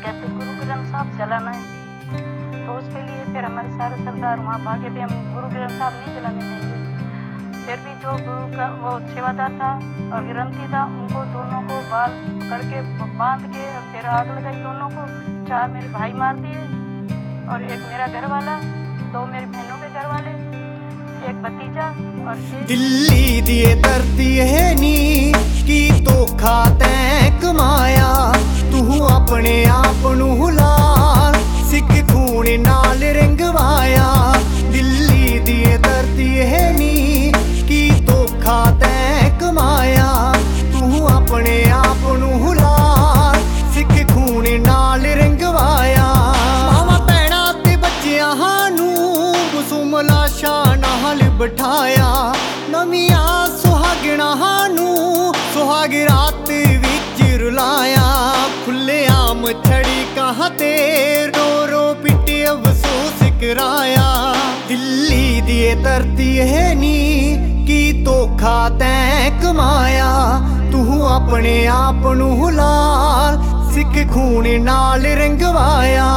कहते गुरु ग्रंथ साहब जलाना है, तो उसके लिए फिर हमारे सारे सरदार वहाँ भागे भी हम गुरु ग्रंथ साहब नहीं जलाने देंगे। फिर भी जो गुरु का वो सेवादार था और ग्रंथी था, उनको दोनों को बाल पकड़ के बांध के और फिर आग लगाई दोनों को। 4 मेरे भाई मार दिए और एक मेरा घर वाला, 2 मेरी बहनों के घर वाले, एक भतीजा और दिल्ली दिए धरती है नी की धोखा तैं कमाया, तू अपने आप नू लाल सिख खून नाल रंगवाया। दिल्ली दिए धरती है नी की धोखा तैं कमाया, तू अपने आप नू लाल सिख खून नाल रंगवाया। मावा भैणा ते बच्चियां नू गुसुम लाशा नाल बिठाया, नवियां सुहागणा नू सुहाग रात विच रुलाया। खुले आम छड़ी कहाँ ते रो रो पिटे अफसोस कराया। दिल्ली दिए धरती है नी की धोखा तैं कमाया, तू अपने आप नू लाल सिख खून नाल रंगवाया।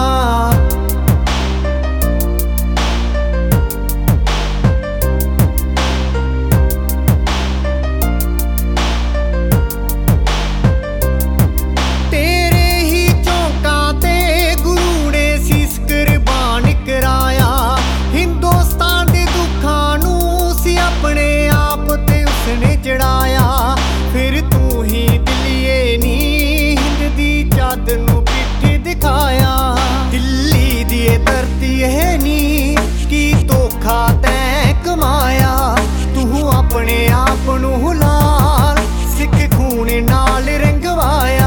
चढ़ाया फिर तू ही दिलिए नी हिंद दी चाद नू पिठ दिखाया। दिल्ली दिए धरती है नी की धोखा तैं कमाया, तू अपने आप नू लाल सिख खून नाल रंगवाया।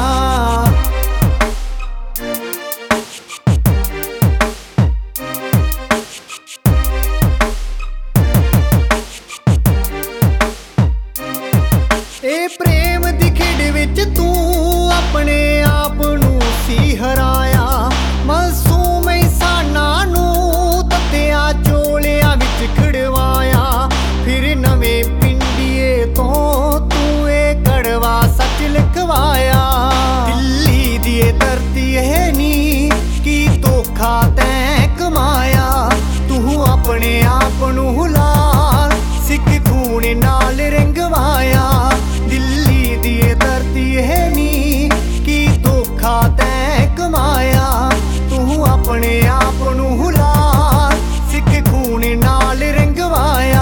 ए प्रेम दी खेड विच तू अपने आप नू सी हराया, मासूम इंसाना नू तत्या चोलिया विच खड़वाया। फिर नवें पिंडिए तो तू ए कड़वा सच लिखवाया। दिल्ली दिए धरती है नी की धोखा तैं कमाया, तू अपने आप नू लाल सिख खून नाल रंगवाया। दिल्ली दिए धरती है नी की धोखा तैं कमाया, तू अपने आप नू लाल सिख खून नाल रंगवाया।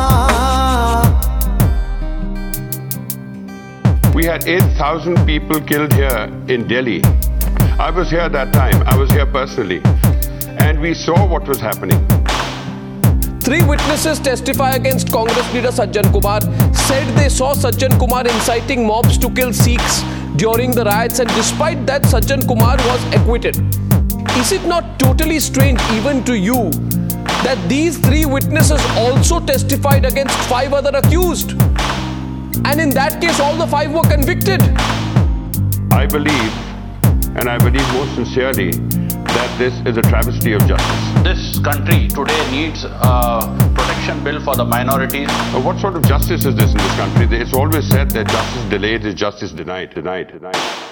We had 8,000 people killed here in Delhi. I was here that time. I was here personally. And we saw what was happening. 3 witnesses testify against Congress leader Sajjan Kumar, said they saw Sajjan Kumar inciting mobs to kill Sikhs during the riots, and despite that Sajjan Kumar was acquitted. Is it not totally strange even to you that these 3 witnesses also testified against 5 other accused? And in that case all the 5 were convicted. I believe, and I believe most sincerely, that this is a travesty of justice. This country today needs a protection bill for the minorities. What sort of justice is this in this country? It's always said that justice delayed is justice denied.